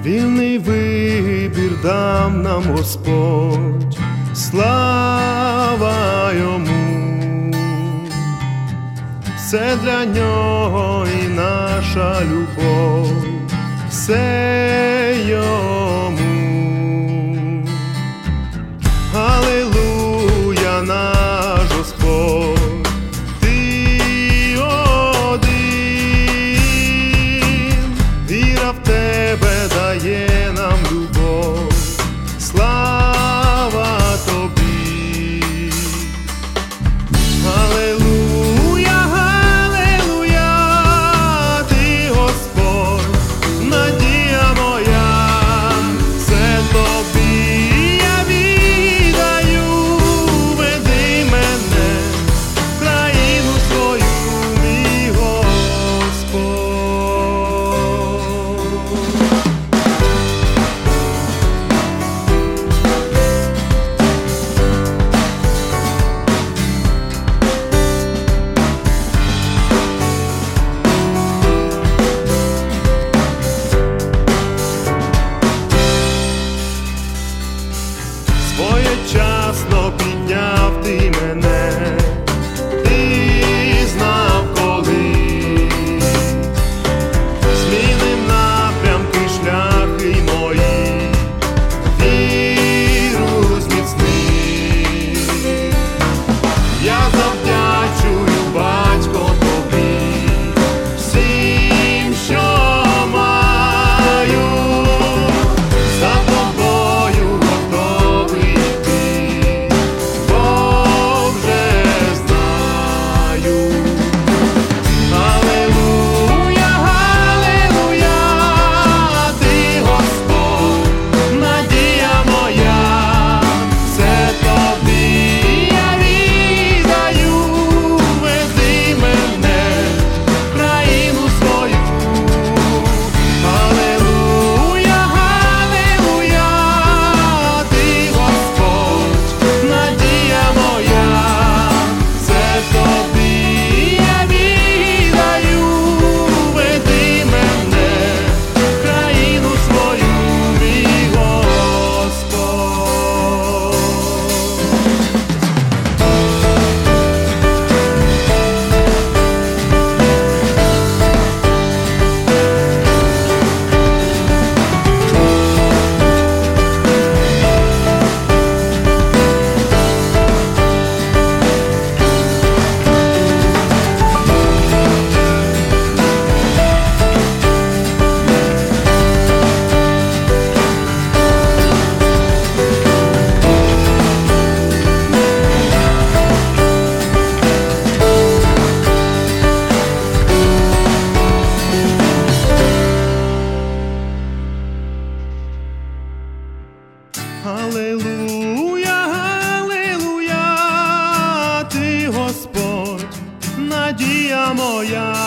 Вільний вибір дав нам Господь, слава Йому, все для Нього і наша любов, все Йому. Алілуя, наш Господь, Ти один, віра в Тебе дає нам любов, слава Тобі. Алілуя, алілуя, Ти Господь, надія моя, все Тобі я віддаю, веди мене в країну свою, мій Господь. Своєчасно підняв Ти мене, Ти знав коли, змінив напрямки, шляхи мої, віру зміцнив. Я завдячую, Батько, Тобі, всім, що маю, за Тобою готовий йти, бо вже знаю. Алілуя, алілуя, Ти Господь, надія моя, все Тобі я віддаю, веди мене в країну свою. Алілуя, алілуя, Ти Господь, надія моя, все Тобі я віддаю, веди мене в країну свою, мій Господь. Алілуя, алілуя, Ти Господь, надія моя,